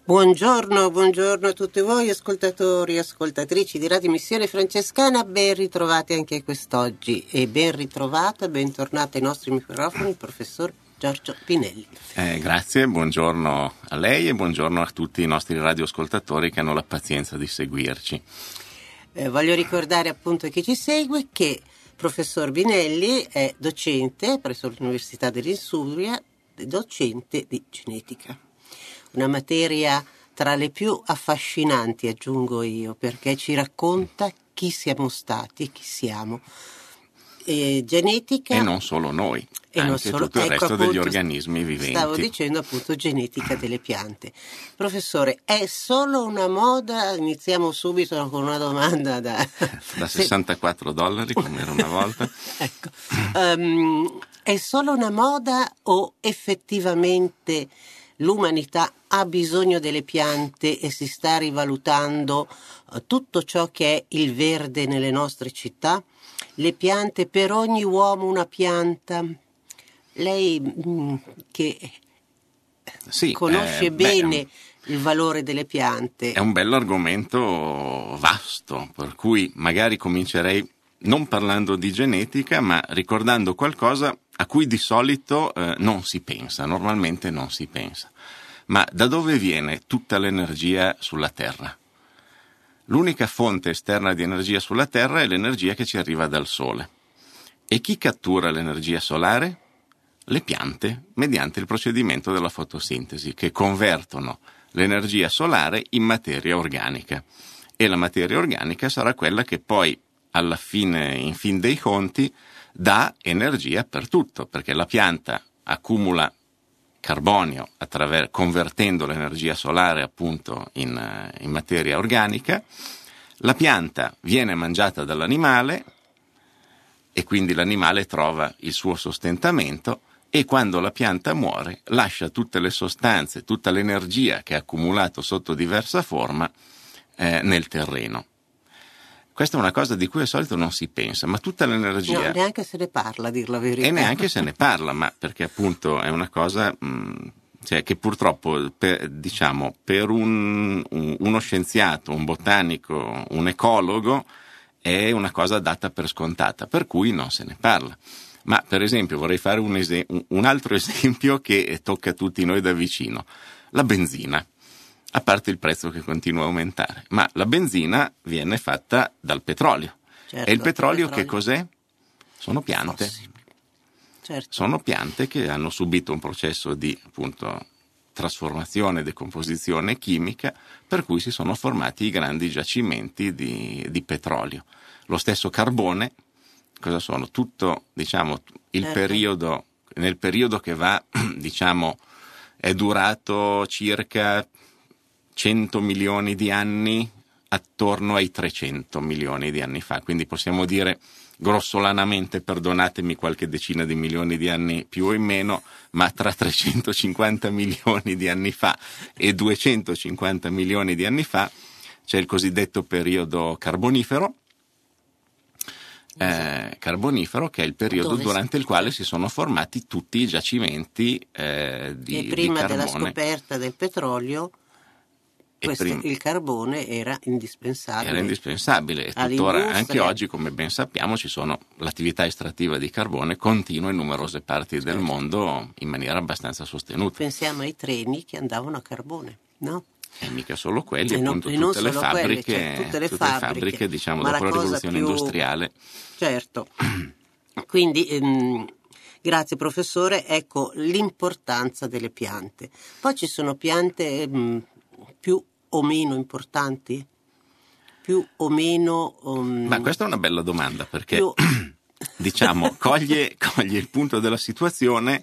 Buongiorno a tutti voi ascoltatori e ascoltatrici di Radio Missione Francescana, ben ritrovati anche quest'oggi e ben ritrovato e bentornato ai nostri microfoni il professor Giorgio Pinelli. Grazie, buongiorno a lei e buongiorno a tutti i nostri radioascoltatori che hanno la pazienza di seguirci. Voglio ricordare appunto a chi ci segue che professor Pinelli è docente presso l'Università dell'Insubria, docente di genetica. Una materia tra le più affascinanti, aggiungo io, perché ci racconta chi siamo stati e chi siamo. Genetica. E non solo noi, anche tutto il resto appunto, degli organismi viventi. Stavo dicendo appunto genetica delle piante. Professore, è solo una moda? Iniziamo subito con una domanda da $64, come era una volta. Ecco. È solo una moda o effettivamente l'umanità ha bisogno delle piante e si sta rivalutando tutto ciò che è il verde nelle nostre città? Le piante, per ogni uomo una pianta. Lei che conosce bene il valore delle piante. È un bell'argomento vasto, per cui magari comincerei non parlando di genetica, ma ricordando qualcosa a cui di solito non si pensa, normalmente non si pensa. Ma da dove viene tutta l'energia sulla Terra? L'unica fonte esterna di energia sulla Terra è l'energia che ci arriva dal Sole. E chi cattura l'energia solare? Le piante, mediante il procedimento della fotosintesi, che convertono l'energia solare in materia organica. E la materia organica sarà quella che poi, alla fine, in fin dei conti, dà energia per tutto, perché la pianta accumula carbonio convertendo l'energia solare appunto in materia organica. La pianta viene mangiata dall'animale e quindi l'animale trova il suo sostentamento e quando la pianta muore lascia tutte le sostanze, tutta l'energia che ha accumulato sotto diversa forma nel terreno. Questa è una cosa di cui al solito non si pensa, ma tutta l'energia... No, neanche se ne parla, a dir la verità. E neanche se ne parla, ma perché appunto è una cosa che purtroppo per uno scienziato, un botanico, un ecologo, è una cosa data per scontata, per cui non se ne parla. Ma per esempio vorrei fare un altro esempio che tocca a tutti noi da vicino, la benzina. A parte il prezzo che continua a aumentare, ma la benzina viene fatta dal petrolio. Certo, e il petrolio che cos'è? Sono piante. Certo. Sono piante che hanno subito un processo di appunto trasformazione e decomposizione chimica, per cui si sono formati i grandi giacimenti di petrolio. Lo stesso carbone, cosa sono? Tutto, il periodo, nel periodo che va, è durato circa 100 milioni di anni attorno ai 300 milioni di anni fa, quindi possiamo dire grossolanamente, perdonatemi qualche decina di milioni di anni più o in meno, ma tra 350 milioni di anni fa e 250 milioni di anni fa c'è il cosiddetto periodo carbonifero, che è il periodo durante il quale si sono formati tutti i giacimenti di carbone. E prima della scoperta del petrolio il carbone era indispensabile. Era indispensabile e tuttora, anche oggi, come ben sappiamo, l'attività estrattiva di carbone continua in numerose parti del mondo in maniera abbastanza sostenuta. Pensiamo ai treni che andavano a carbone, no? E mica solo quelli, appunto tutte le fabbriche, dopo la rivoluzione industriale. Certo. Quindi grazie professore, ecco l'importanza delle piante. Poi ci sono piante più o meno importanti? Più o meno... Ma questa è una bella domanda, perché coglie il punto della situazione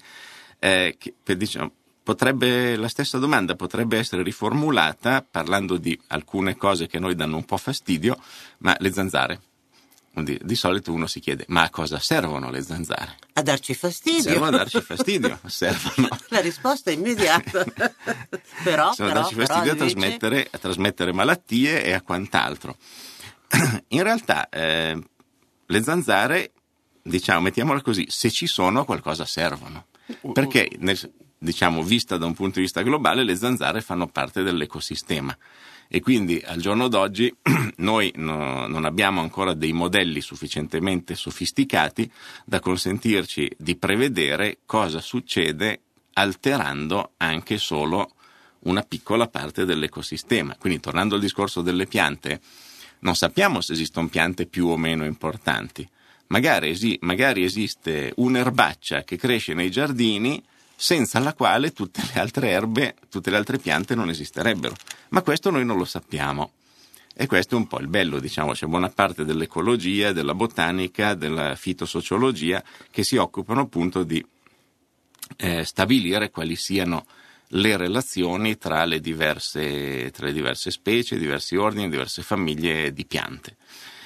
la stessa domanda potrebbe essere riformulata parlando di alcune cose che a noi danno un po' fastidio, ma le zanzare. Di solito uno si chiede, ma a cosa servono le zanzare? A darci fastidio. Servono a darci fastidio, servono. La risposta è immediata. Servono a darci fastidio, a trasmettere malattie e a quant'altro. In realtà le zanzare, mettiamola così, se ci sono qualcosa servono. Perché diciamo, vista da un punto di vista globale, le zanzare fanno parte dell'ecosistema. E quindi al giorno d'oggi noi non abbiamo ancora dei modelli sufficientemente sofisticati da consentirci di prevedere cosa succede alterando anche solo una piccola parte dell'ecosistema. Quindi, tornando al discorso delle piante, non sappiamo se esistono piante più o meno importanti. Magari esiste un'erbaccia che cresce nei giardini senza la quale tutte le altre erbe, tutte le altre piante non esisterebbero. Ma questo noi non lo sappiamo. E questo è un po' il bello, diciamo. C'è buona parte dell'ecologia, della botanica, della fitosociologia che si occupano appunto di stabilire quali siano le relazioni tra le diverse specie, diversi ordini, diverse famiglie di piante.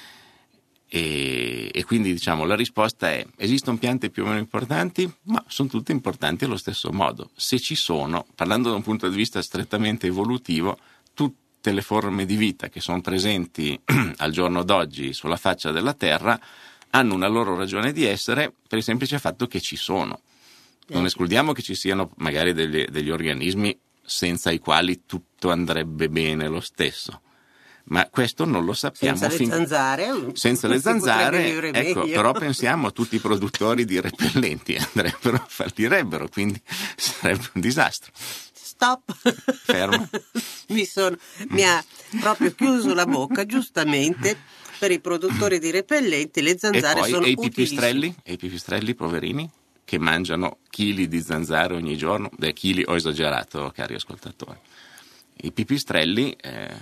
E quindi, diciamo, la risposta è: esistono piante più o meno importanti, ma sono tutte importanti allo stesso modo. Se ci sono, parlando da un punto di vista strettamente evolutivo, tutte le forme di vita che sono presenti al giorno d'oggi sulla faccia della Terra hanno una loro ragione di essere per il semplice fatto che ci sono. Non escludiamo che ci siano magari degli organismi senza i quali tutto andrebbe bene lo stesso, ma questo non lo sappiamo. Senza le zanzare, ecco, però pensiamo a tutti i produttori di repellenti, fallirebbero, quindi sarebbe un disastro. Stop. Fermo. Mi ha proprio chiuso la bocca, giustamente. Per i produttori di repellenti le zanzare sono utilissime. E i pipistrelli, poverini, che mangiano chili di zanzare ogni giorno. Chili ho esagerato, cari ascoltatori. I pipistrelli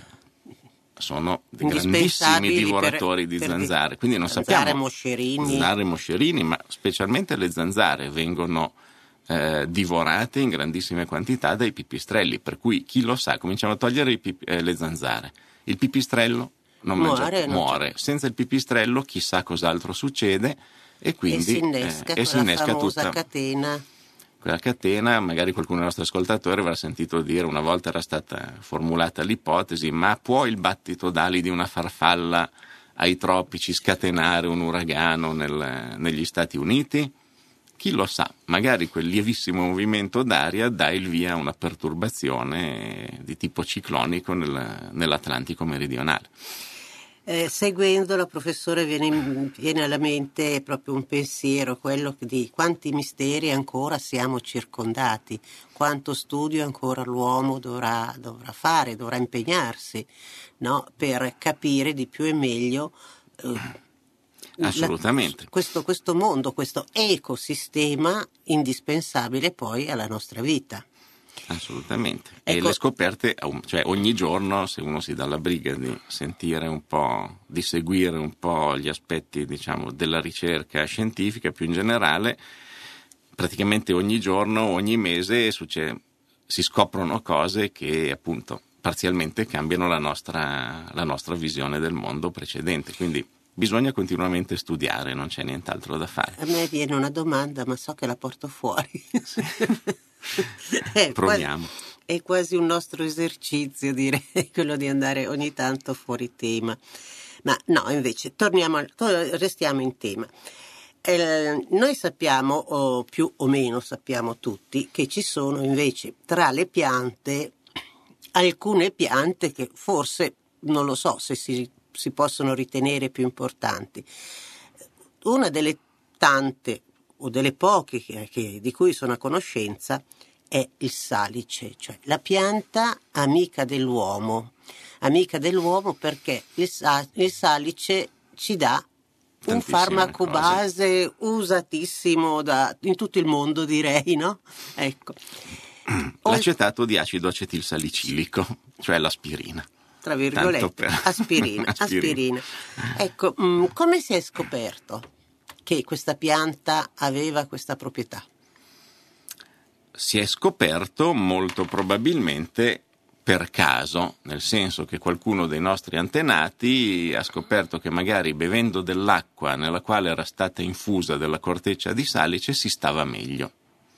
sono dei grandissimi divoratori di zanzare, quindi non sappiamo. Zanzare, moscerini, ma specialmente le zanzare vengono divorate in grandissime quantità dai pipistrelli, per cui chi lo sa, cominciamo a togliere le zanzare. Il pipistrello non muore. Senza il pipistrello chissà cos'altro succede. E quindi si innesca tutta catena. Quella catena, magari qualcuno dei nostri ascoltatori avrà sentito dire, una volta era stata formulata l'ipotesi: ma può il battito d'ali di una farfalla ai tropici scatenare un uragano negli Stati Uniti? Chi lo sa, magari quel lievissimo movimento d'aria dà il via a una perturbazione di tipo ciclonico nell'Atlantico meridionale. Seguendola, professore, viene alla mente proprio un pensiero, quello di quanti misteri ancora siamo circondati, quanto studio ancora l'uomo dovrà fare, dovrà impegnarsi, no? Per capire di più e meglio assolutamente questo mondo, questo ecosistema indispensabile poi alla nostra vita. Assolutamente. Ecco. E le scoperte, cioè ogni giorno, se uno si dà la briga di sentire un po', di seguire un po' gli aspetti, diciamo, della ricerca scientifica più in generale, praticamente ogni giorno, ogni mese si scoprono cose che appunto parzialmente cambiano la nostra visione del mondo precedente. Quindi bisogna continuamente studiare, non c'è nient'altro da fare. A me viene una domanda, ma so che la porto fuori. Proviamo. È quasi un nostro esercizio, direi, quello di andare ogni tanto fuori tema. Ma no, invece, restiamo in tema. Noi sappiamo, o più o meno sappiamo tutti, che ci sono invece tra le piante alcune piante che forse, non lo so se si possono ritenere più importanti. Una delle tante o delle poche di cui sono a conoscenza è il salice, cioè la pianta amica dell'uomo perché il salice ci dà un farmaco base usatissimo in tutto il mondo, direi, no? Ecco. L'acetato di acido acetilsalicilico, cioè l'aspirina. Tra virgolette, aspirina. Ecco, come si è scoperto che questa pianta aveva questa proprietà? Si è scoperto molto probabilmente per caso, nel senso che qualcuno dei nostri antenati ha scoperto che magari bevendo dell'acqua nella quale era stata infusa della corteccia di salice si stava meglio.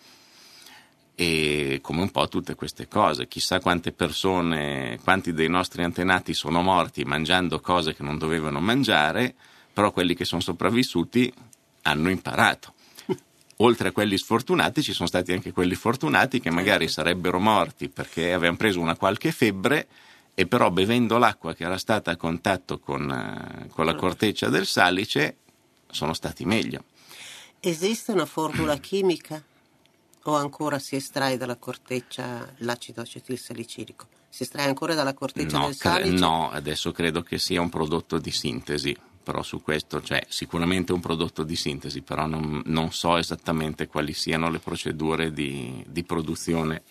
E come un po' tutte queste cose, chissà quante persone, quanti dei nostri antenati sono morti mangiando cose che non dovevano mangiare, però quelli che sono sopravvissuti hanno imparato. oltre a quelli sfortunati ci sono stati anche quelli fortunati che magari sarebbero morti perché avevano preso una qualche febbre e però bevendo l'acqua che era stata a contatto con la corteccia del salice sono stati meglio. Esiste una formula chimica o ancora si estrae dalla corteccia l'acido acetilsalicilico? Si estrae ancora dalla corteccia del salice? No, adesso credo che sia un prodotto di sintesi, però su questo, cioè sicuramente un prodotto di sintesi, però non so esattamente quali siano le procedure di produzione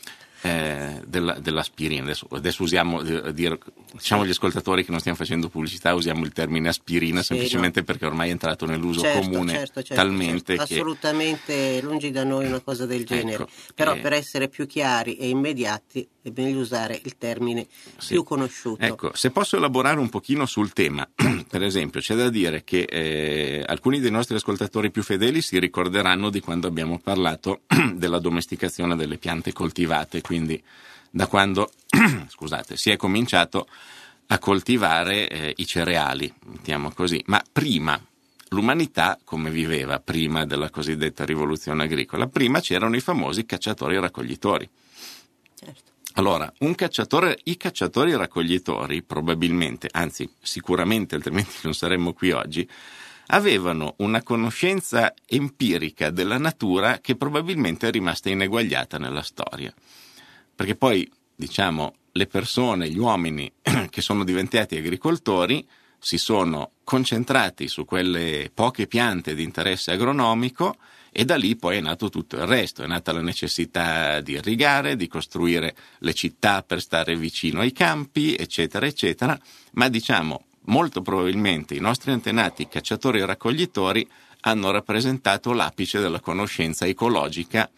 dell'aspirina. Adesso usiamo, diciamo agli ascoltatori che non stiamo facendo pubblicità, usiamo il termine aspirina semplicemente perché ormai è entrato nell'uso comune talmente che... Assolutamente lungi da noi una cosa del genere, ecco, però per essere più chiari e immediati è meglio usare il termine più conosciuto. Ecco, se posso elaborare un pochino sul tema, per esempio c'è da dire che alcuni dei nostri ascoltatori più fedeli si ricorderanno di quando abbiamo parlato della domesticazione delle piante coltivate, quindi da quando scusate, si è cominciato a coltivare i cereali, mettiamo così, ma prima l'umanità come viveva prima della cosiddetta rivoluzione agricola? Prima c'erano i famosi cacciatori e raccoglitori. Certo. Allora, i cacciatori e raccoglitori probabilmente, anzi sicuramente, altrimenti non saremmo qui oggi, avevano una conoscenza empirica della natura che probabilmente è rimasta ineguagliata nella storia. Perché poi, diciamo, le persone, gli uomini che sono diventati agricoltori si sono concentrati su quelle poche piante di interesse agronomico e da lì poi è nato tutto il resto, è nata la necessità di irrigare, di costruire le città per stare vicino ai campi, eccetera, eccetera, ma diciamo molto probabilmente i nostri antenati cacciatori e raccoglitori hanno rappresentato l'apice della conoscenza ecologica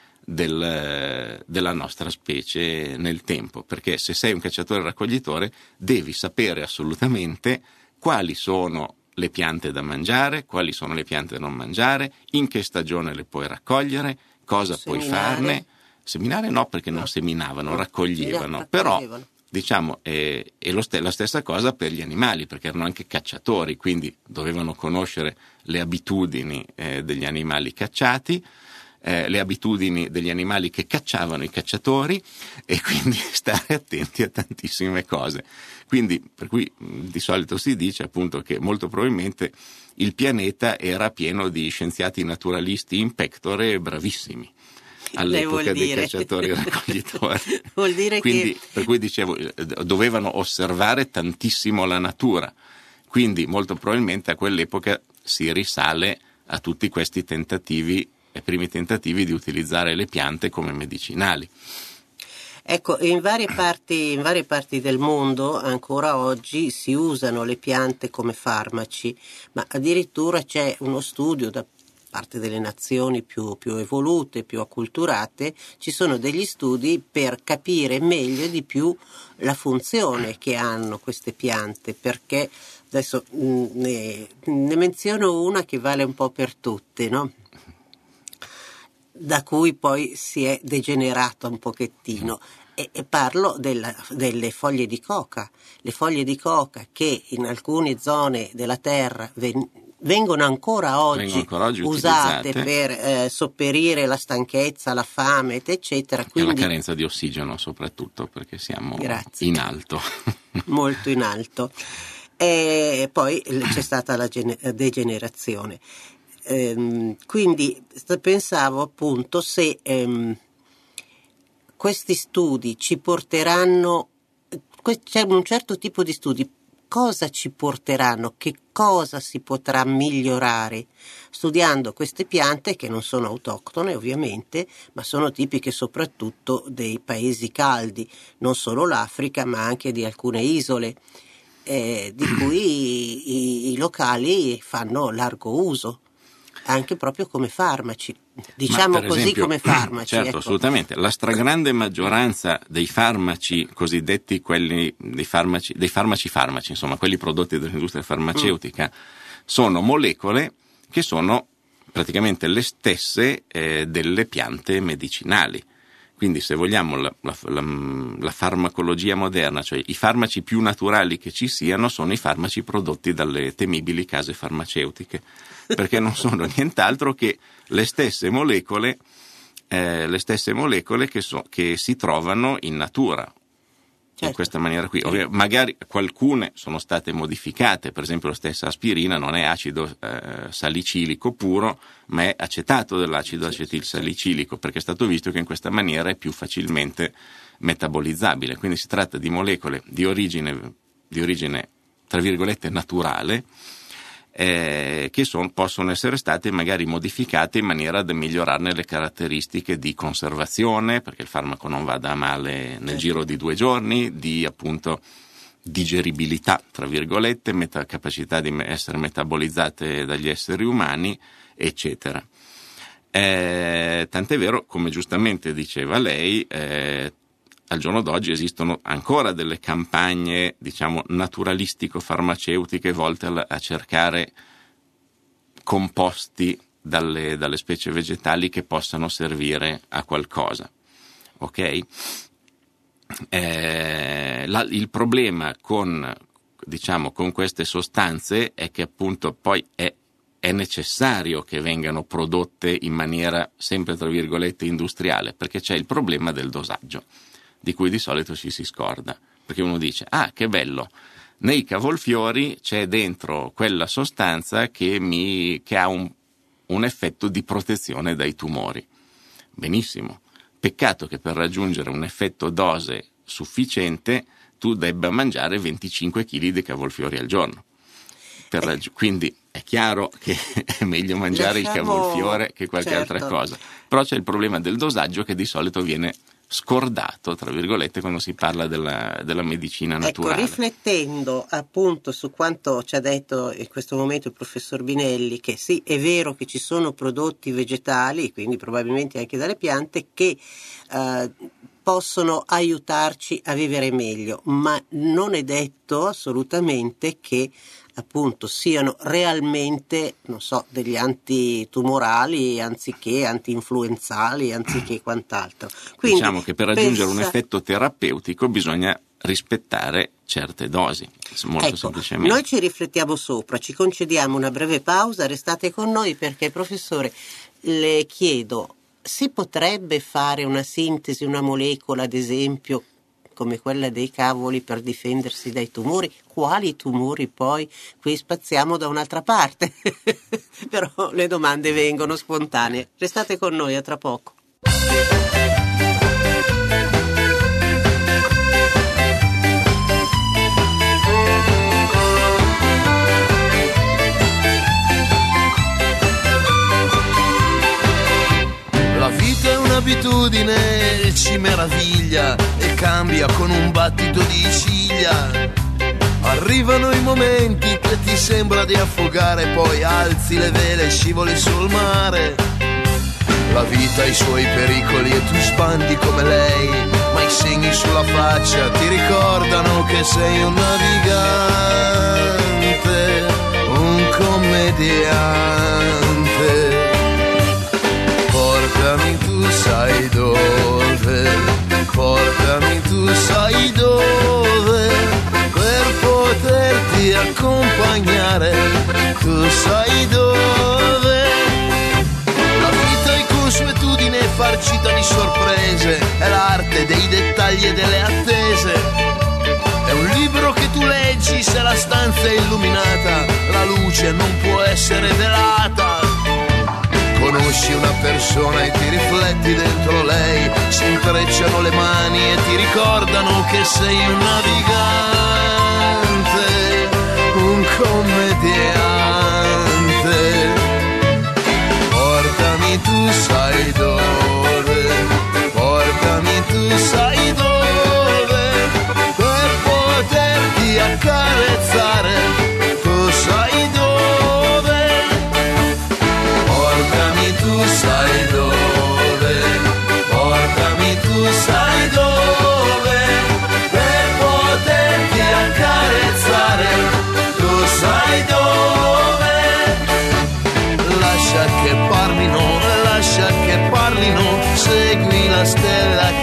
della nostra specie nel tempo, perché se sei un cacciatore e raccoglitore devi sapere assolutamente quali sono le piante da mangiare, quali sono le piante da non mangiare, in che stagione le puoi raccogliere, cosa puoi farne. Seminare no, perché non seminavano, raccoglievano. Però diciamo è la stessa cosa per gli animali, perché erano anche cacciatori, quindi dovevano conoscere le abitudini degli animali cacciati, le abitudini degli animali che cacciavano i cacciatori e quindi stare attenti a tantissime cose. Quindi per cui di solito si dice appunto che molto probabilmente il pianeta era pieno di scienziati naturalisti in pectore bravissimi all'epoca dei cacciatori e raccoglitori. Vuol dire quindi, che... Per cui dicevo, dovevano osservare tantissimo la natura, quindi molto probabilmente a quell'epoca si risale a tutti questi tentativi, ai primi tentativi di utilizzare le piante come medicinali. Ecco, in varie parti del mondo ancora oggi si usano le piante come farmaci, ma addirittura c'è uno studio da parte delle nazioni più evolute, più acculturate, ci sono degli studi per capire meglio e di più la funzione che hanno queste piante, perché adesso ne menziono una che vale un po' per tutte, no? Da cui poi si è degenerato un pochettino e parlo delle foglie di coca. Le foglie di coca che in alcune zone della terra vengono ancora oggi usate per sopperire la stanchezza, la fame, eccetera. Quindi, e la carenza di ossigeno soprattutto, perché siamo in alto. Molto in alto. E poi c'è stata la degenerazione. Quindi pensavo appunto se questi studi ci porteranno, c'è un certo tipo di studi, cosa ci porteranno, che cosa si potrà migliorare studiando queste piante che non sono autoctone ovviamente, ma sono tipiche soprattutto dei paesi caldi, non solo l'Africa ma anche di alcune isole di cui i locali fanno largo uso. Anche proprio come farmaci, diciamo così, esempio, come farmaci. Certo, ecco. Assolutamente. La stragrande maggioranza dei farmaci cosiddetti, quelli dei farmaci, insomma, quelli prodotti dall'industria farmaceutica, sono molecole che sono praticamente le stesse delle piante medicinali. Quindi se vogliamo la farmacologia moderna, cioè i farmaci più naturali che ci siano, sono i farmaci prodotti dalle temibili case farmaceutiche, perché non sono nient'altro che le stesse molecole che si trovano in natura. In questa maniera qui, magari alcune sono state modificate, per esempio la stessa aspirina non è acido salicilico puro, ma è acetato dell'acido acetilsalicilico, perché è stato visto che in questa maniera è più facilmente metabolizzabile. Quindi si tratta di molecole di origine tra virgolette naturale, che possono essere state magari modificate in maniera da migliorarne le caratteristiche di conservazione, perché il farmaco non vada a male nel giro di 2 giorni, di appunto digeribilità, tra virgolette, capacità di essere metabolizzate dagli esseri umani, eccetera. Tant'è vero, come giustamente diceva lei, al giorno d'oggi esistono ancora delle campagne, diciamo, naturalistico-farmaceutiche volte a cercare composti dalle specie vegetali che possano servire a qualcosa. Ok? Il problema con queste sostanze è che appunto poi è necessario che vengano prodotte in maniera sempre, tra virgolette, industriale, perché c'è il problema del dosaggio, di cui di solito ci si scorda, perché uno dice: ah, che bello, nei cavolfiori c'è dentro quella sostanza che ha un effetto di protezione dai tumori. Benissimo, peccato che per raggiungere un effetto dose sufficiente tu debba mangiare 25 kg di cavolfiori al giorno. Quindi è chiaro che è meglio mangiare il cavolfiore che qualche altra cosa, però c'è il problema del dosaggio che di solito viene scordato, tra virgolette, quando si parla della medicina naturale. Ecco, riflettendo appunto su quanto ci ha detto in questo momento il professor Binelli, che sì, è vero che ci sono prodotti vegetali, quindi probabilmente anche dalle piante, che possono aiutarci a vivere meglio, ma non è detto assolutamente che appunto siano realmente, non so, degli antitumorali anziché anti-influenzali, anziché quant'altro. Quindi, diciamo che per raggiungere un effetto terapeutico bisogna rispettare certe dosi, molto semplicemente. Noi ci riflettiamo sopra, ci concediamo una breve pausa, restate con noi perché, professore, le chiedo, si potrebbe fare una sintesi, una molecola, ad esempio, come quella dei cavoli per difendersi dai tumori? Quali tumori poi? Qui spaziamo da un'altra parte, però le domande vengono spontanee. Restate con noi, a tra poco. La vita è un'abitudine, ci meraviglia e cambia con un battito di ciglia. Arrivano i momenti che ti sembra di affogare, poi alzi le vele e scivoli sul mare. La vita ha i suoi pericoli e tu sbandi come lei, ma i segni sulla faccia ti ricordano che sei un navigante, un commediante. Portami tu sai dove, portami tu sai dove, per poterti accompagnare, tu sai dove. La vita è consuetudine e farcita di sorprese, è l'arte dei dettagli e delle attese. È un libro che tu leggi se la stanza è illuminata, la luce non può essere velata. Conosci una persona e ti rifletti dentro lei, si intrecciano le mani e ti ricordano che sei un navigante, un commediante. Portami tu sai dove, portami tu sai dove, per poterti accarezzare, tu sai dove. Portami tu sai dove, portami tu sai dove, per poterti accarezzare, tu sai dove. Lascia che parlino, segui la stella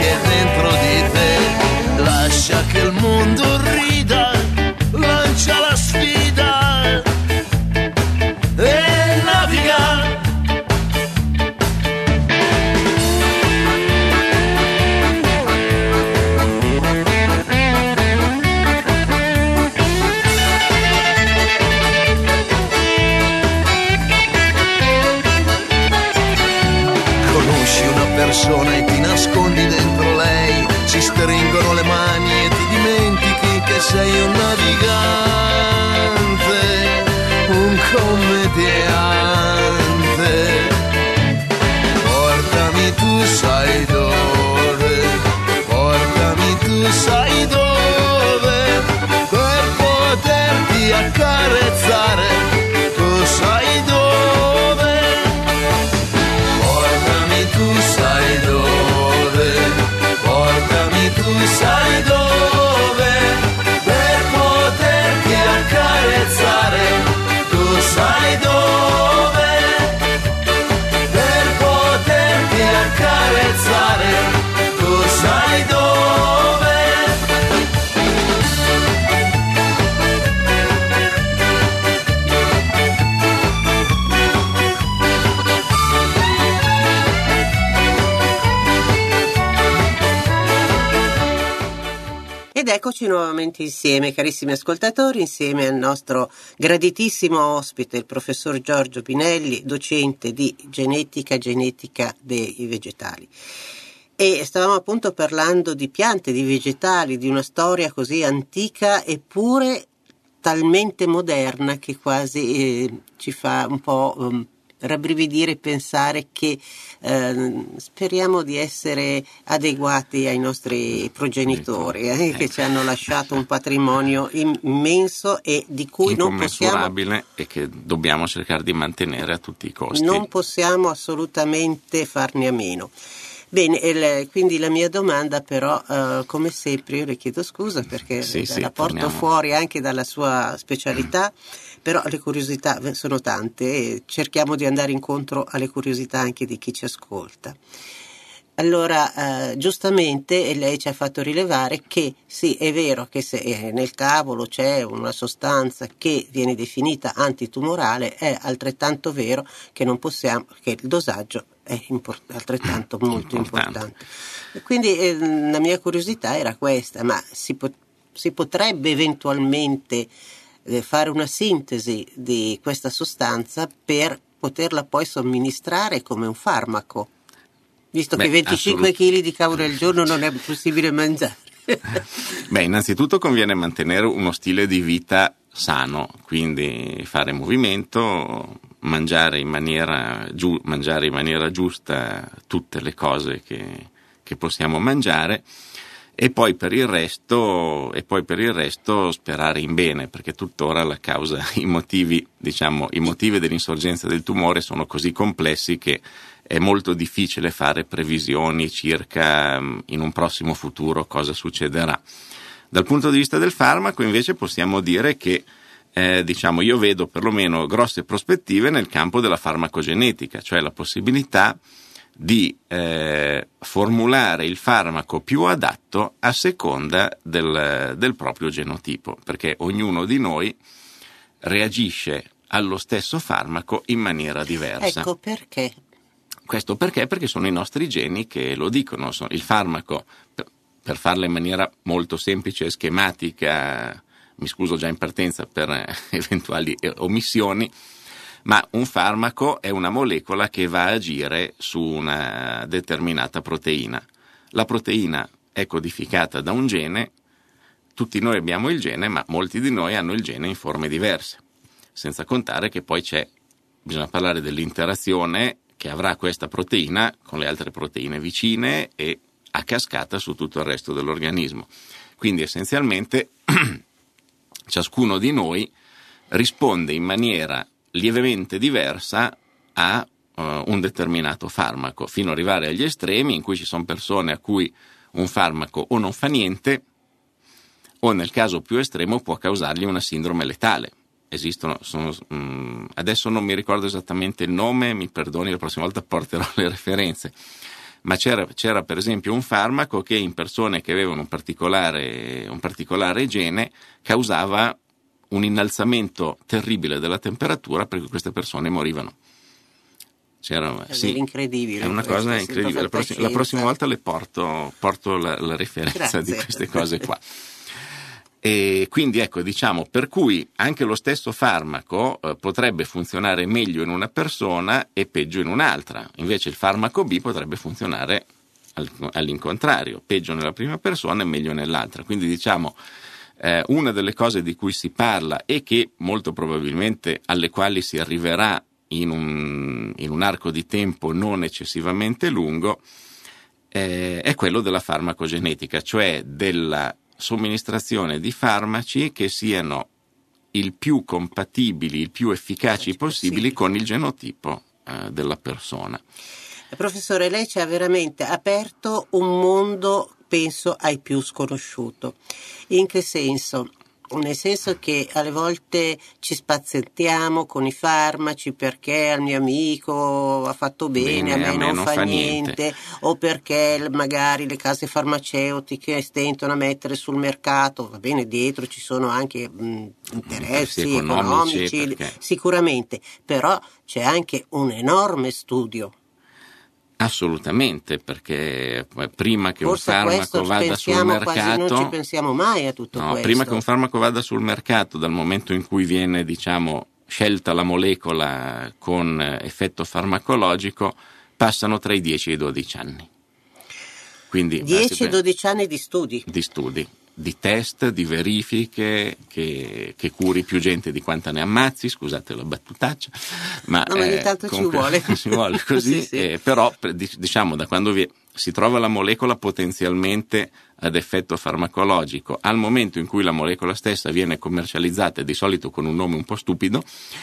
sei un navigante, un commediante. Portami tu sai dove, portami tu sai dove, per poterti accarezzare, tu sai dove. Portami tu sai dove, portami tu sai dove, per poterti accarezzare, tu sai dove, per poterti accarezzare, tu sai dove. Ed eccoci nuovamente insieme, carissimi ascoltatori, insieme al nostro graditissimo ospite, il professor Giorgio Pinelli, docente di genetica dei vegetali. E stavamo appunto parlando di piante, di vegetali, di una storia così antica eppure talmente moderna che quasi ci fa un po' rabbrividire e pensare che speriamo di essere adeguati ai nostri progenitori, che ci hanno lasciato un patrimonio immenso e di cui non possiamo, e che dobbiamo cercare di mantenere a tutti i costi. Non possiamo assolutamente farne a meno. Bene, quindi la mia domanda però, come sempre, io le chiedo scusa perché la porto fuori anche dalla sua specialità, però le curiosità sono tante e cerchiamo di andare incontro alle curiosità anche di chi ci ascolta. Allora, giustamente lei ci ha fatto rilevare che sì, è vero che se nel cavolo c'è una sostanza che viene definita antitumorale, è altrettanto vero che non possiamo, che il dosaggio è altrettanto molto importante. Quindi la mia curiosità era questa, ma si potrebbe eventualmente fare una sintesi di questa sostanza per poterla poi somministrare come un farmaco? Visto che 25 kg di cavolo al giorno non è possibile mangiare. Innanzitutto conviene mantenere uno stile di vita sano, quindi fare movimento, mangiare in maniera giusta tutte le cose che possiamo mangiare e poi per il resto sperare in bene, perché tuttora la causa, i motivi dell'insorgenza del tumore sono così complessi che è molto difficile fare previsioni circa in un prossimo futuro cosa succederà. Dal punto di vista del farmaco invece possiamo dire che io vedo perlomeno grosse prospettive nel campo della farmacogenetica, cioè la possibilità di formulare il farmaco più adatto a seconda del proprio genotipo, perché ognuno di noi reagisce allo stesso farmaco in maniera diversa. Ecco perché. Questo perché sono i nostri geni che lo dicono. Il farmaco, per farla in maniera molto semplice e schematica, mi scuso già in partenza per eventuali omissioni, ma un farmaco è una molecola che va a agire su una determinata proteina. La proteina è codificata da un gene, tutti noi abbiamo il gene, ma molti di noi hanno il gene in forme diverse, senza contare che poi bisogna parlare dell'interazione che avrà questa proteina con le altre proteine vicine e a cascata su tutto il resto dell'organismo. Quindi essenzialmente ciascuno di noi risponde in maniera lievemente diversa a un determinato farmaco, fino ad arrivare agli estremi in cui ci sono persone a cui un farmaco o non fa niente o nel caso più estremo può causargli una sindrome letale. Adesso non mi ricordo esattamente il nome, mi perdoni, la prossima volta porterò le referenze, ma c'era per esempio un farmaco che in persone che avevano un particolare gene causava un innalzamento terribile della temperatura per cui queste persone morivano. Incredibile. È una cosa incredibile. La prossima volta le porto la referenza. Grazie. Di queste cose qua. E quindi per cui anche lo stesso farmaco potrebbe funzionare meglio in una persona e peggio in un'altra. Invece il farmaco B potrebbe funzionare all'incontrario, peggio nella prima persona e meglio nell'altra. Quindi Una delle cose di cui si parla e che molto probabilmente alle quali si arriverà in un arco di tempo non eccessivamente lungo è quello della farmacogenetica, cioè della somministrazione di farmaci che siano il più compatibili, il più efficaci possibili con il genotipo della persona. Professore, lei ci ha veramente aperto un mondo, penso, ai più sconosciuto. In che senso? Nel senso che alle volte ci spazientiamo con i farmaci perché al mio amico ha fatto bene, a me non fa niente, o perché magari le case farmaceutiche stentono a mettere sul mercato, va bene, dietro ci sono anche interessi economici sicuramente, però c'è anche un enorme studio. Assolutamente, perché prima che un farmaco vada sul mercato, non ci pensiamo mai a tutto questo. Prima che un farmaco vada sul mercato, dal momento in cui viene, scelta la molecola con effetto farmacologico, passano tra i 10 e i 12 anni. Quindi 10-12 anni di studi. Di studi, di test, di verifiche, che curi più gente di quanta ne ammazzi, scusate la battutaccia, ma ogni tanto ci vuole. Si vuole così, sì. Però da quando si trova la molecola potenzialmente ad effetto farmacologico al momento in cui la molecola stessa viene commercializzata, di solito con un nome un po' stupido,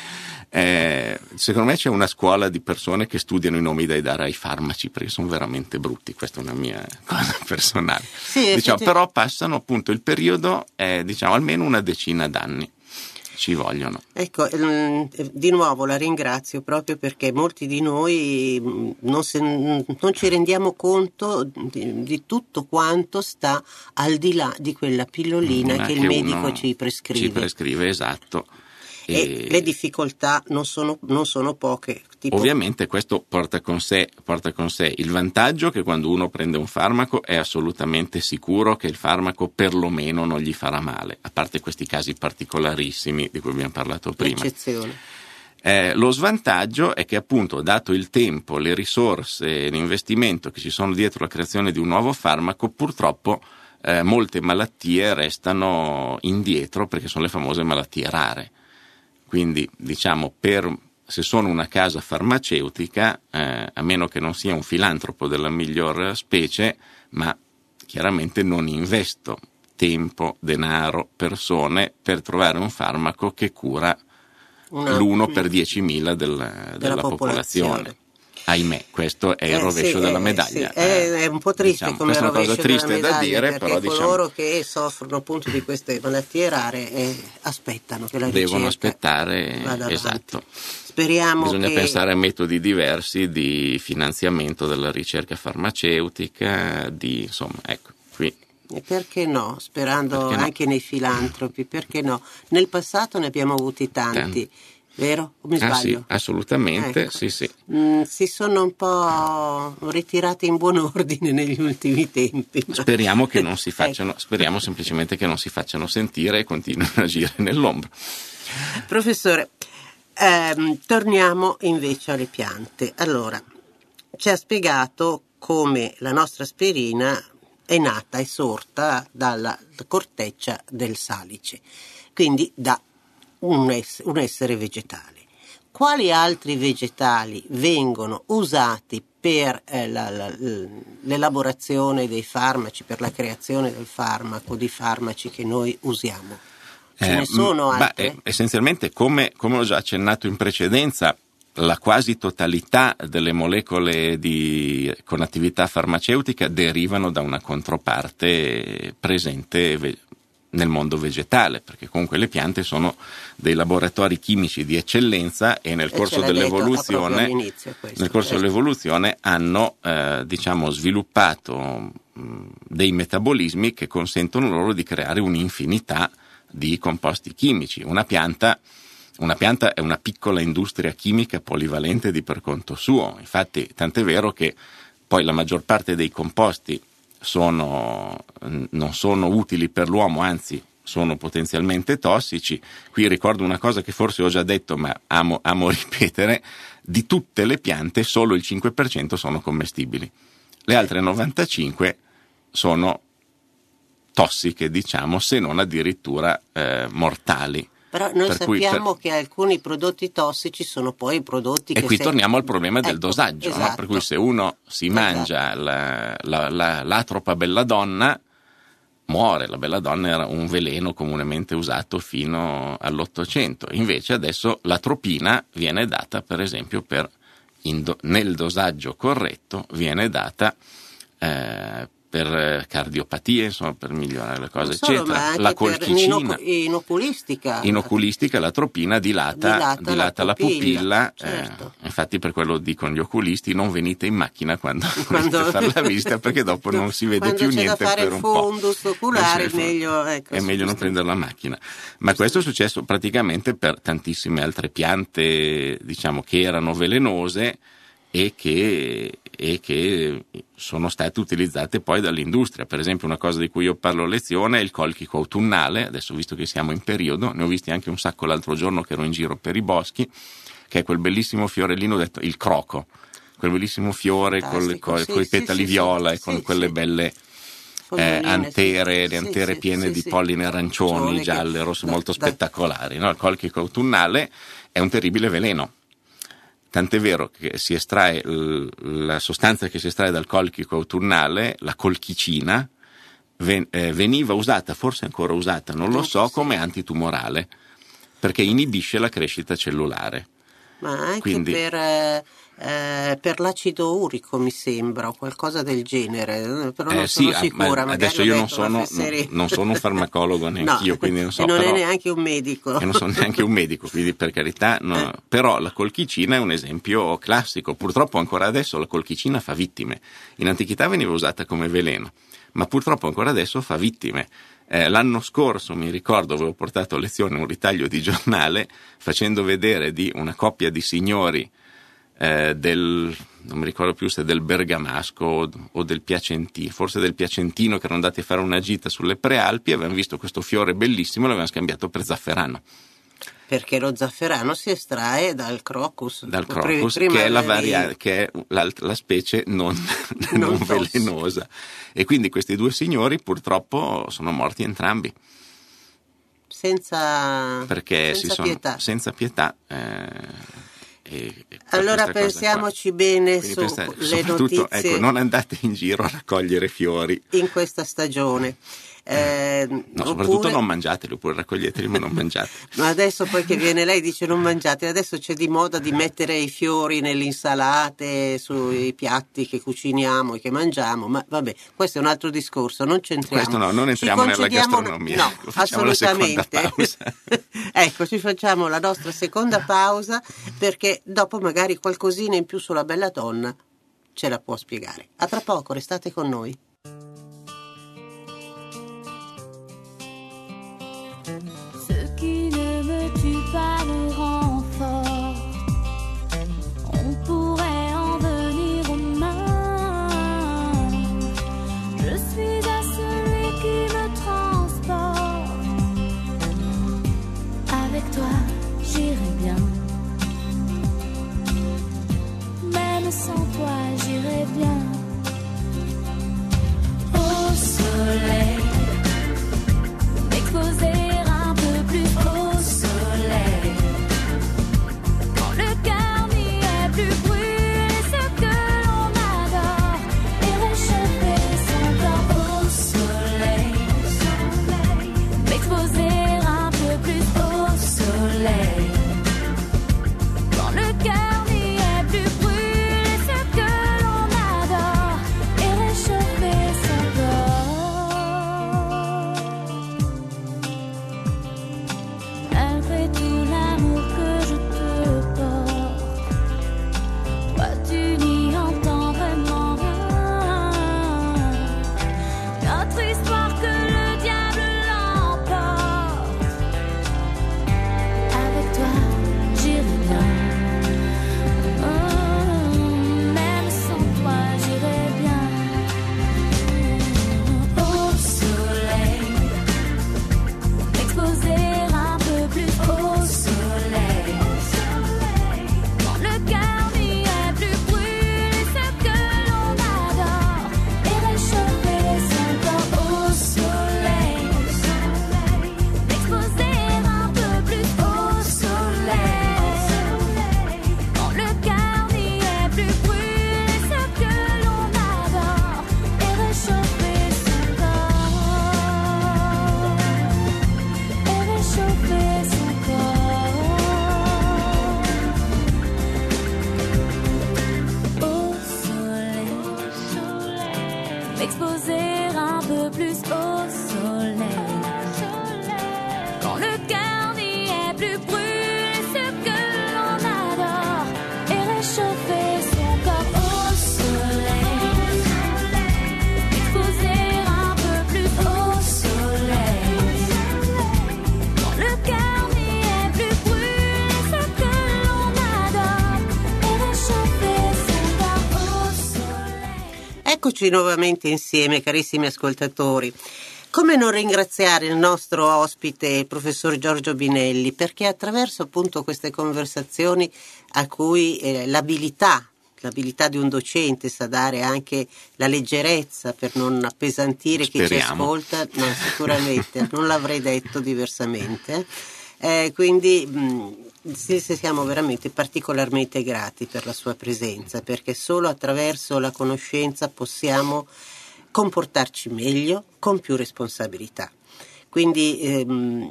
secondo me c'è una scuola di persone che studiano i nomi da dare ai farmaci perché sono veramente brutti, questa è una mia cosa personale. Sì, però passano appunto il periodo almeno una decina d'anni ci vogliono. Ecco, di nuovo la ringrazio proprio perché molti di noi non ci rendiamo conto di tutto quanto sta al di là di quella pillolina che il medico ci prescrive. Ci prescrive, esatto. E le difficoltà non sono poche. Ovviamente questo porta con sé il vantaggio che quando uno prende un farmaco è assolutamente sicuro che il farmaco perlomeno non gli farà male, a parte questi casi particolarissimi di cui abbiamo parlato prima. Eccezione. Lo svantaggio è che appunto, dato il tempo, le risorse, l'investimento che ci sono dietro la creazione di un nuovo farmaco, purtroppo molte malattie restano indietro perché sono le famose malattie rare. Quindi se sono una casa farmaceutica, a meno che non sia un filantropo della miglior specie, ma chiaramente non investo tempo, denaro, persone per trovare un farmaco che cura l'1 per 10.000 della popolazione. Ahimè, questo è il rovescio della medaglia. Sì. È un po' triste come rovescio una cosa triste della medaglia, da dire, perché però coloro che soffrono appunto di queste malattie rare aspettano che la ricerca devono aspettare, vada esatto. Speriamo Bisogna pensare a metodi diversi di finanziamento della ricerca farmaceutica, qui. E perché no? Sperando anche nei filantropi, perché no? Nel passato ne abbiamo avuti tanti. Vero? O mi sbaglio? Sì, assolutamente, ecco. Sì. Si sono un po' ritirati in buon ordine negli ultimi tempi. Speriamo che non si facciano, speriamo semplicemente che non si facciano sentire e continuino a agire nell'ombra. Professore, torniamo invece alle piante. Allora, ci ha spiegato come la nostra aspirina è nata e sorta dalla corteccia del salice, quindi da un essere vegetale. Quali altri vegetali vengono usati per l'elaborazione dei farmaci, per la creazione del farmaco, di farmaci che noi usiamo? Ce ne sono altri? Essenzialmente, come ho già accennato in precedenza, la quasi totalità delle molecole con attività farmaceutica derivano da una controparte presente nel mondo vegetale, perché comunque le piante sono dei laboratori chimici di eccellenza e nel corso dell'evoluzione hanno sviluppato dei metabolismi che consentono loro di creare un'infinità di composti chimici. Una pianta è una piccola industria chimica polivalente di per conto suo, infatti tant'è vero che poi la maggior parte dei composti non sono utili per l'uomo, anzi sono potenzialmente tossici. Qui ricordo una cosa che forse ho già detto, ma amo ripetere: di tutte le piante solo il 5% sono commestibili, le altre 95 sono tossiche, diciamo, se non addirittura mortali. Però noi sappiamo che alcuni prodotti tossici sono poi prodotti e che... qui torniamo al problema del dosaggio, esatto. no? Per cui se uno si mangia l'atropa belladonna, muore. La belladonna era un veleno comunemente usato fino all'800. Invece adesso l'atropina viene data, per esempio, nel dosaggio corretto, viene data per cardiopatie, insomma, per migliorare le cose, solo, eccetera. Ma La colchicina. In oculistica. In oculistica l'atropina dilata la pupilla. Certo. Infatti per quello dicono gli oculisti: non venite in macchina quando volete fare la visita, perché dopo non si vede più niente per un po'. Quando c'è da fare il fundus oculare è meglio non prendere la macchina. Ma questo è successo praticamente per tantissime altre piante, diciamo, che erano velenose e che sono state utilizzate poi dall'industria. Per esempio, una cosa di cui io parlo a lezione è il colchico autunnale. Adesso, visto che siamo in periodo, ne ho visti anche un sacco l'altro giorno che ero in giro per i boschi, che è quel bellissimo fiorellino detto il croco, quel bellissimo fiore con i petali viola e con quelle belle antere, le antere piene di polline arancioni, gialle, rosse, molto spettacolari, no? Il colchico autunnale è un terribile veleno. Tant'è vero che si estrae la sostanza che si estrae dal colchico autunnale, la colchicina, veniva usata, forse ancora usata, non lo so, come antitumorale, perché inibisce la crescita cellulare. Ma anche per l'acido urico, mi sembra, o qualcosa del genere, però non sono sicura. Adesso io non sono un farmacologo neanche io, quindi non so. E non è neanche un medico. E non sono neanche un medico, quindi per carità. No. Però la colchicina è un esempio classico. Purtroppo ancora adesso la colchicina fa vittime. In antichità veniva usata come veleno, ma purtroppo ancora adesso fa vittime. L'anno scorso, mi ricordo, avevo portato a lezione un ritaglio di giornale facendo vedere di una coppia di signori non mi ricordo più se del bergamasco o del piacentino, forse del piacentino, che erano andati a fare una gita sulle prealpi e avevano visto questo fiore bellissimo e l'avevano scambiato per zafferano. Perché lo zafferano si estrae dal crocus. Dal crocus, che è che è la specie non velenosa. E quindi questi due signori purtroppo sono morti entrambi. Senza pietà. Senza pietà. Allora pensiamoci bene sulle notizie. Ecco, non andate in giro a raccogliere fiori in questa stagione. Soprattutto non mangiateli, oppure raccoglieteli ma non mangiate. Ma adesso poi che viene lei dice non mangiate, adesso c'è di moda di mettere i fiori nelle insalate, sui piatti che cuciniamo e che mangiamo, ma vabbè, questo è un altro discorso, non c'entriamo. Questo no, non entriamo nella gastronomia. No, assolutamente. Ecco, ci facciamo la nostra seconda pausa, perché dopo magari qualcosina in più sulla belladonna ce la può spiegare. A tra poco, restate con noi. Sans toi, j'irai bien. Eccoci nuovamente insieme, carissimi ascoltatori. Come non ringraziare il nostro ospite, il professor Giorgio Binelli, perché attraverso appunto queste conversazioni a cui l'abilità di un docente sa dare anche la leggerezza per non appesantire chi ci ascolta, no, sicuramente, non l'avrei detto diversamente. Quindi siamo veramente particolarmente grati per la sua presenza, perché solo attraverso la conoscenza possiamo comportarci meglio, con più responsabilità. Quindi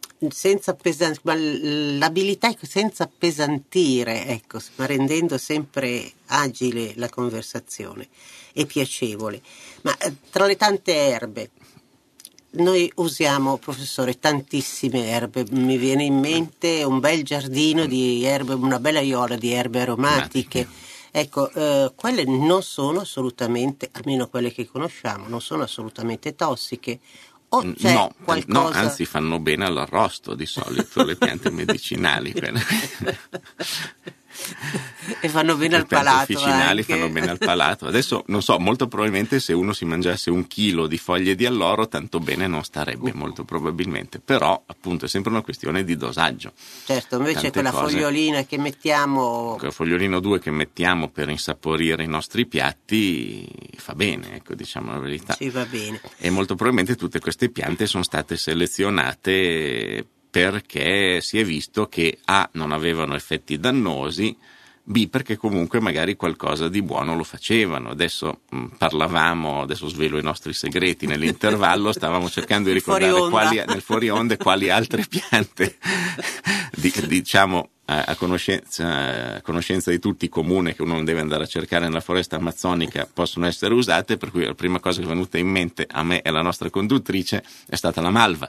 l'abilità senza appesantire, ecco, ma rendendo sempre agile la conversazione e piacevole. Ma tra le tante erbe, noi usiamo, professore, tantissime erbe. Mi viene in mente un bel giardino di erbe, una bella aiuola di erbe aromatiche. Ecco, quelle non sono assolutamente, almeno quelle che conosciamo, non sono assolutamente tossiche. O c'è qualcosa... No, anzi fanno bene all'arrosto di solito le piante medicinali. E fanno bene al palato. Le officinali anche. Fanno bene al palato. Adesso non so, molto probabilmente se uno si mangiasse 1 chilo di foglie di alloro tanto bene non starebbe, molto probabilmente, però appunto è sempre una questione di dosaggio. Certo, invece quella fogliolina che mettiamo, quel fogliolino 2 che mettiamo per insaporire i nostri piatti fa bene, ecco, diciamo la verità. Sì, va bene. E molto probabilmente tutte queste piante sono state selezionate perché si è visto che A, non avevano effetti dannosi, B, perché comunque magari qualcosa di buono lo facevano. Adesso adesso svelo i nostri segreti, nell'intervallo stavamo cercando di ricordare nel fuori onda quali altre piante diciamo a conoscenza di tutti, comune, che uno non deve andare a cercare nella foresta amazzonica, possono essere usate, per cui la prima cosa che è venuta in mente a me e alla nostra conduttrice è stata la malva.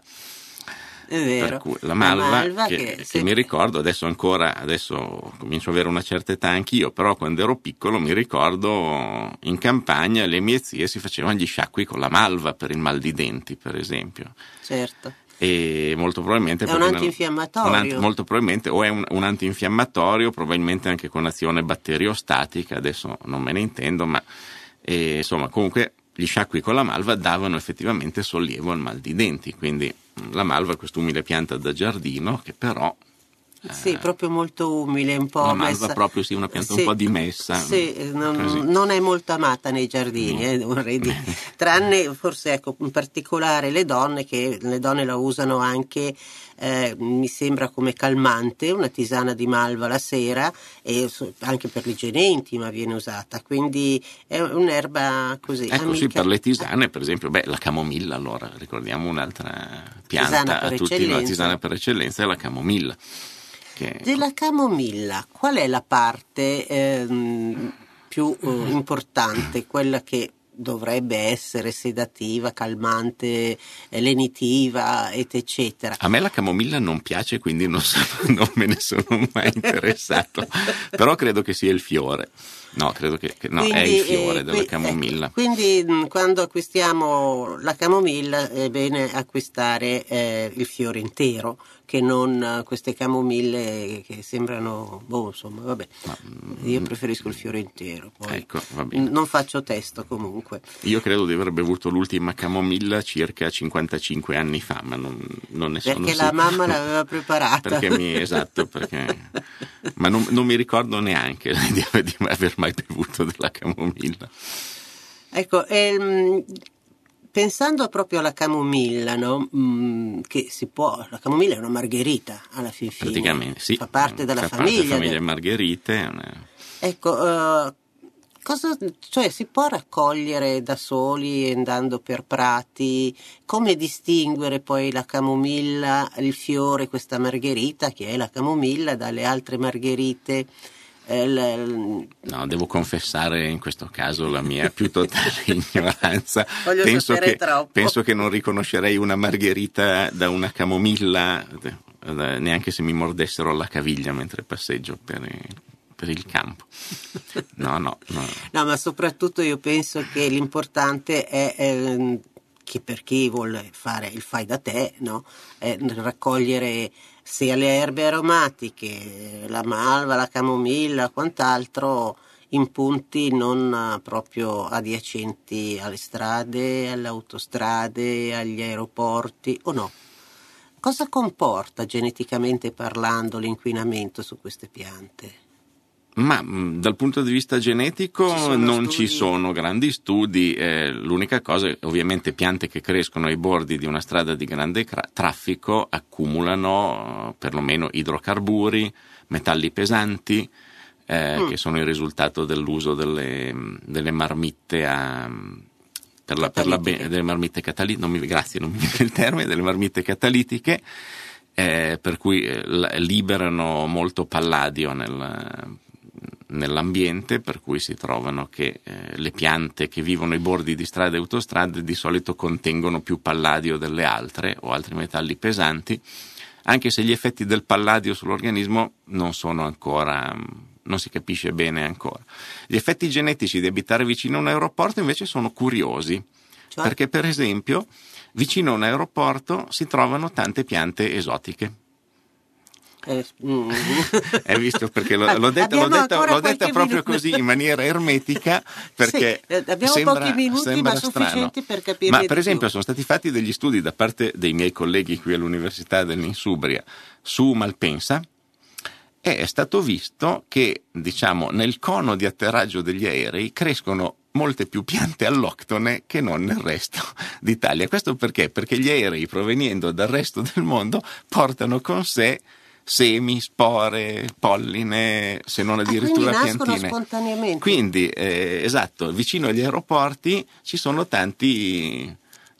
È vero. Per cui la malva che mi ricordo, adesso comincio ad avere una certa età anch'io, però quando ero piccolo mi ricordo in campagna le mie zie si facevano gli sciacqui con la malva per il mal di denti, per esempio. Certo. E molto probabilmente è un antinfiammatorio. Molto probabilmente o è un antinfiammatorio, probabilmente anche con azione batteriostatica, adesso non me ne intendo, ma insomma comunque gli sciacqui con la malva davano effettivamente sollievo al mal di denti, quindi la malva è quest'umile pianta da giardino che però sì, proprio molto umile, un po' la malva messa, proprio sì, una pianta un po' dimessa. Sì, non è molto amata nei giardini, vorrei dire. Tranne forse, ecco, in particolare le donne la usano anche, mi sembra, come calmante, una tisana di malva la sera, e anche per l'igiene intima viene usata, quindi è un'erba così. Ecco, amica. Sì, per le tisane, per esempio, la camomilla, allora ricordiamo un'altra pianta a tutti, una tisana per eccellenza è la camomilla. Della camomilla, qual è la parte più importante, quella che dovrebbe essere sedativa, calmante, lenitiva, eccetera? A me la camomilla non piace, quindi non me ne sono mai interessato, però credo che sia il fiore. No, credo che quindi, è il fiore della camomilla. Quindi quando acquistiamo la camomilla è bene acquistare il fiore intero, che non queste camomille che sembrano, insomma, vabbè. Io preferisco il fiore intero. Poi ecco, va bene. Non faccio testo comunque. Io credo di aver bevuto l'ultima camomilla circa 55 anni fa, ma non ne sono perché la mamma l'aveva preparata. Ma non mi ricordo neanche di aver mai bevuto della camomilla. Ecco, pensando proprio alla camomilla, no? Che la camomilla è una margherita alla fin fine. Praticamente, sì. Fa parte della famiglia. Famiglia margherite. Ecco, cioè si può raccogliere da soli andando per prati? Come distinguere poi la camomilla, il fiore, questa margherita che è la camomilla, dalle altre margherite? No, devo confessare in questo caso la mia più totale ignoranza. Penso che non riconoscerei una margherita da una camomilla, neanche se mi mordessero alla caviglia mentre passeggio per il campo. No, ma soprattutto io penso che l'importante è che per chi vuole fare il fai da te, no? È raccogliere sia le erbe aromatiche, la malva, la camomilla, quant'altro, in punti non proprio adiacenti alle strade, alle autostrade, agli aeroporti, o no? Cosa comporta geneticamente parlando l'inquinamento su queste piante? Ma dal punto di vista genetico non ci sono grandi studi, l'unica cosa è ovviamente piante che crescono ai bordi di una strada di grande traffico accumulano perlomeno idrocarburi, metalli pesanti, che sono il risultato dell'uso delle marmitte delle marmitte catalitiche, non mi viene il termine, delle marmitte catalitiche, per cui liberano molto palladio nell'ambiente, per cui si trovano che le piante che vivono ai bordi di strade e autostrade di solito contengono più palladio delle altre o altri metalli pesanti, anche se gli effetti del palladio sull'organismo non si capisce bene ancora. Gli effetti genetici di abitare vicino a un aeroporto invece sono curiosi, perché per esempio vicino a un aeroporto si trovano tante piante esotiche. Hai visto, perché l'ho detta proprio minuto. Così in maniera ermetica, perché sì, abbiamo pochi minuti ma sufficienti per capire. Ma per esempio sono stati fatti degli studi da parte dei miei colleghi qui all'Università dell'Insubria su Malpensa, e è stato visto che, diciamo, nel cono di atterraggio degli aerei crescono molte più piante alloctone che non nel resto d'Italia. Questo perché? Perché gli aerei, provenendo dal resto del mondo, portano con sé semi, spore, polline, se non addirittura quindi nascono piantine. Spontaneamente. Quindi, esatto, vicino agli aeroporti ci sono tante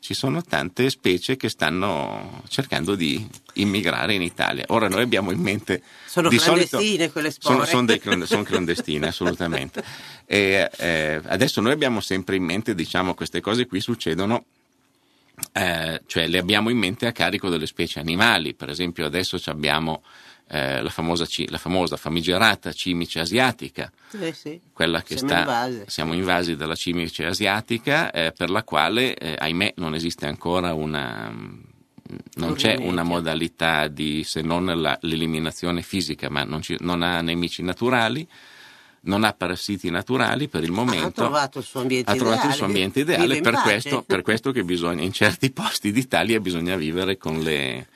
specie che stanno cercando di immigrare in Italia. Ora noi abbiamo in mente... Sono clandestine quelle spore. Sono clandestine, assolutamente. Adesso noi abbiamo sempre in mente, diciamo, queste cose qui succedono, cioè le abbiamo in mente a carico delle specie animali. Per esempio adesso abbiamo la famosa famigerata cimice asiatica, sì. Quella che siamo invasi dalla cimice asiatica, per la quale ahimè non esiste ancora non c'è una modalità se non l'eliminazione fisica, ma non ha nemici naturali, non ha parassiti naturali per il momento. Ha trovato il suo ambiente ideale, per questo che bisogna, in certi posti d'Italia bisogna vivere con le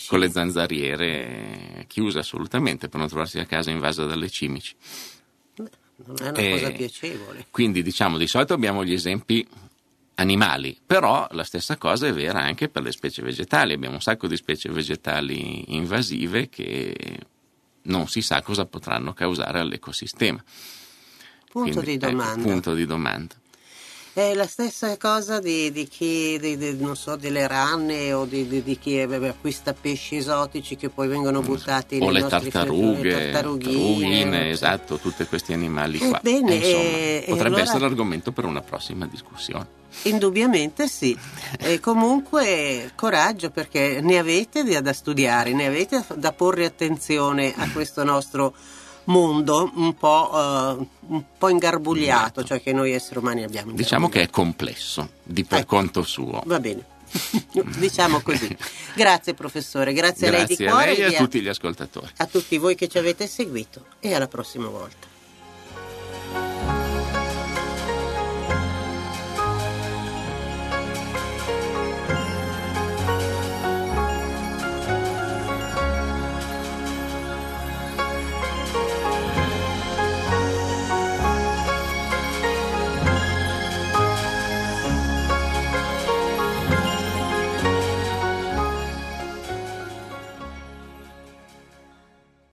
zanzariere chiuse assolutamente, per non trovarsi a casa invasa dalle cimici. Non è una cosa piacevole. Quindi, diciamo, di solito abbiamo gli esempi animali, però la stessa cosa è vera anche per le specie vegetali. Abbiamo un sacco di specie vegetali invasive che non si sa cosa potranno causare all'ecosistema. Punto di domanda. È la stessa cosa di chi, non so, delle ranne o di chi acquista pesci esotici che poi vengono buttati o nei le nostri tartarughine, esatto, tutti questi animali qua. Bene, insomma, potrebbe essere l'argomento per una prossima discussione. Indubbiamente sì. E comunque coraggio, perché ne avete da studiare, ne avete da porre attenzione a questo nostro mondo un po' ingarbugliato, cioè che noi esseri umani abbiamo. Diciamo che è complesso, per conto suo. Va bene. Diciamo così. Grazie professore, grazie a lei di cuore e a tutti gli ascoltatori. A tutti voi che ci avete seguito, e alla prossima volta.